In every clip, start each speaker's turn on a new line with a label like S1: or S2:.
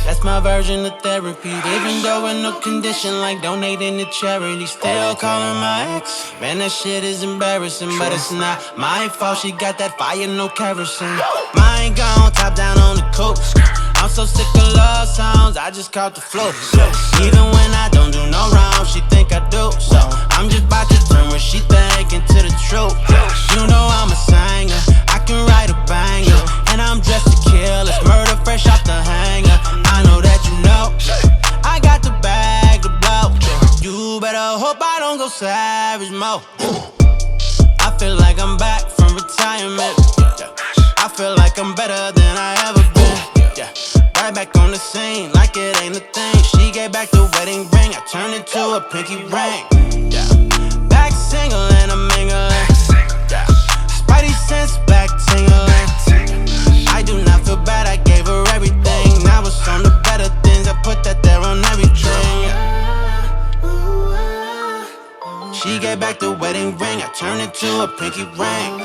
S1: That's my version of therapy. Even though in no condition like donating to charity. Still calling my ex. Man, that shit is embarrassing, but it's not my fault. She got that fire, no kerosene. Mine gone, top down on the coast. I'm so sick of love songs, I just caught the flow. Even when I don't do no wrong, she think I do. So I'm just about to turn what she think into the truth. You know I'm a singer, I can write a banger, and I'm dressed to kill. It's murder fresh off the hanger. I know that you know I got the bag to blow. You better hope I don't go savage mode. I feel like I'm back from retirement. I feel like I'm better than I ever been. Right back on the scene like it ain't a thing. She gave back the wedding ring, I turned it to a pinky ring. Back single and I'm mingling. Spidey sense back tingling. I do not feel bad, I gave her everything. Now it's on the better things, I put that there on everything. She gave back the wedding ring, I turned it to a pinky ring.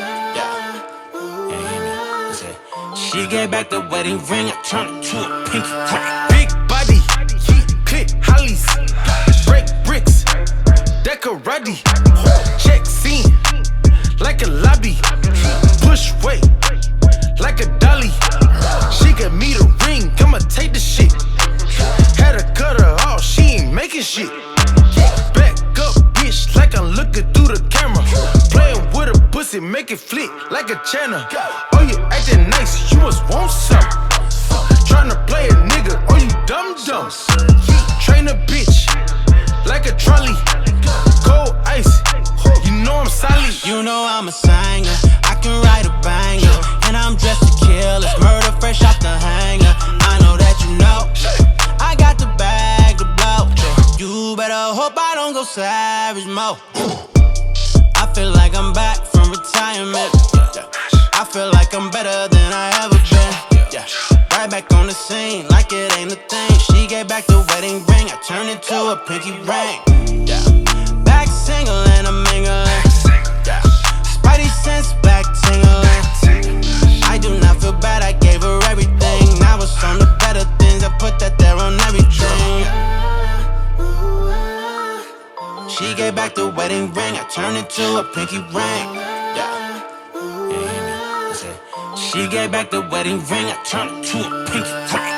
S1: She gave back the wedding ring, I turned it to a pinky ring.
S2: Big body, clip hollies, break bricks, decorati, check scene, like a lobby, push weight, like a dolly. She gave me the ring, I'ma take the shit. Had to cut her off, she ain't making shit. Back up, bitch, like I'm looking through the camera. Playing with a pussy, make it flick like a channel. Oh, you acting nice, you must want some. Tryna play a nigga, oh you dumb. Train a bitch like a trolley. Cold ice, you know I'm solid.
S1: You know I'm a singer, I can write a banger, and I'm dressed to kill. It's murder fresh off the hanger. I know that you know I got the bag to blow. You better hope I don't go savage mode. I feel like I'm back from retirement. I feel like I'm better than I ever been. Right back on the scene like it ain't a thing. She gave back the wedding ring, I turned it to a pinky ring. Back single and I'm mingling. Spidey sense back tingling. I do not feel bad, I gave her everything. Now it's on the better things, I put that there on everything. She gave back the wedding ring, I turned it to a pinky ring. She gave back the wedding ring, I turned it to a pinky ring.